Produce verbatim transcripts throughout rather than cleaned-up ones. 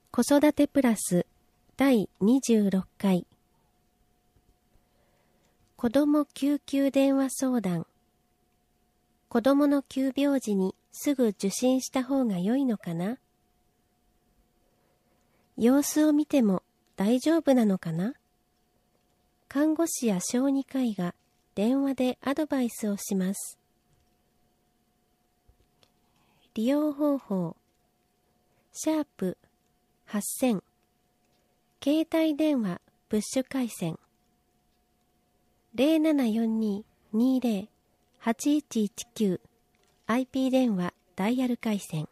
子育てプラスだいにじゅうろっかい子ども救急電話相談。子どもの急病時にすぐ受診した方が良いのかな？様子を見ても大丈夫なのかな？看護師や小児科医が電話でアドバイスをします。利用方法。シャープはっせん携帯電話プッシュ回線 ゼロななよんに にゼロ はちいちいちきゅう アイピー 電話ダイヤル回線。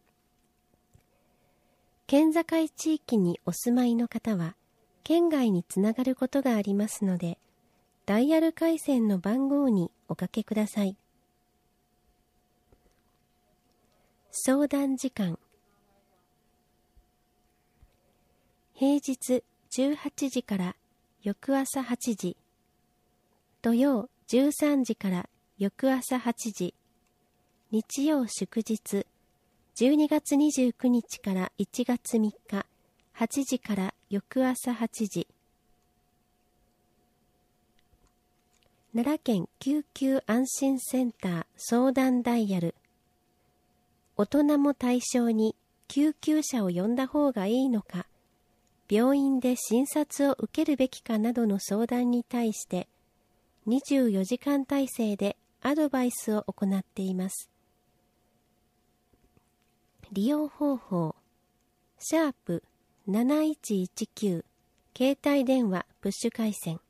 県境地域にお住まいの方は県外につながることがありますので、ダイヤル回線の番号におかけください。相談時間。平日じゅうはちじから翌朝はちじ、土曜じゅうさんじから翌朝はちじ、日曜祝日じゅうにがつにじゅうくにちからいちがつみっかはちじから翌朝はちじ。奈良県救急安心センター相談ダイヤル。大人も対象に救急車を呼んだ方がいいのか、病院で診察を受けるべきかなどの相談に対してにじゅうよじかん体制でアドバイスを行っています。利用方法。シャープなないちいちきゅう携帯電話プッシュ回線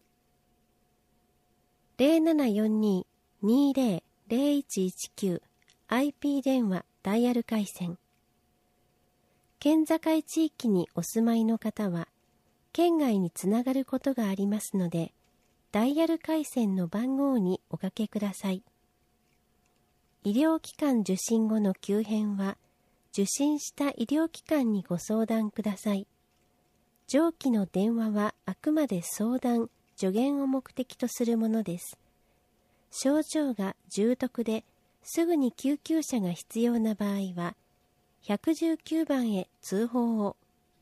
ゼロななよんに にゼロ ゼロいちいちきゅう アイピー 電話ダイヤル回線。県境地域にお住まいの方は県外につながることがありますので、ダイヤル回線の番号におかけください。医療機関受診後の急変は受診した医療機関にご相談ください。上記の電話はあくまで相談・助言を目的とするものです。症状が重篤ですぐに救急車が必要な場合は、いちいちきゅうばんへ通報を。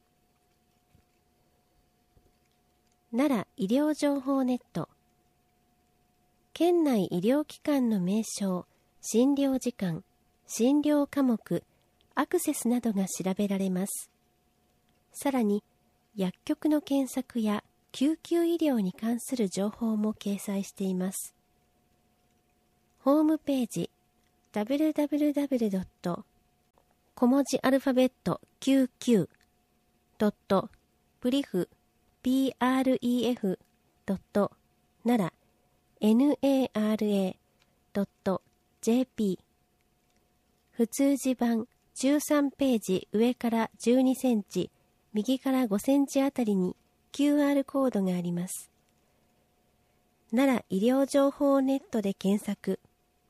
奈良医療情報ネット。県内医療機関の名称、診療時間、診療科目、アクセスなどが調べられます。さらに、薬局の検索や救急医療に関する情報も掲載しています。ホームページ ダブリューダブリューダブリュードット 小文字アルファベット きゅうじゅう ドット プリフ ピーアールイーエフ ドット 奈良 ナラ ドット ジェーピー 普通字版じゅうさんページ上からじゅうにセンチ、右からごセンチあたりに キューアール コードがあります。奈良医療情報ネットで検索。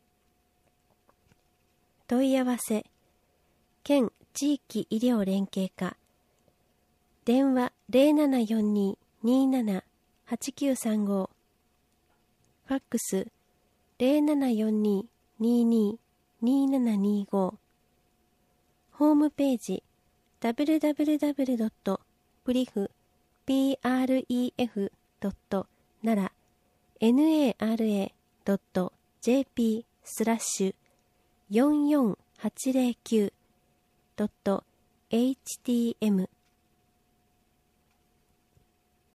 問い合わせ。県地域医療連携課。電話ゼロななよんに にーなな はちきゅうさんご。ファックスゼロななよんに にーにー にーななにーご。ホームページ ダブリューダブリューダブリュードット プリフ ピーアールイーエフ ドット 奈良 ナラ ドット ジェーピー スラッシュ よんよんはちゼロきゅう ドット エイチティーエム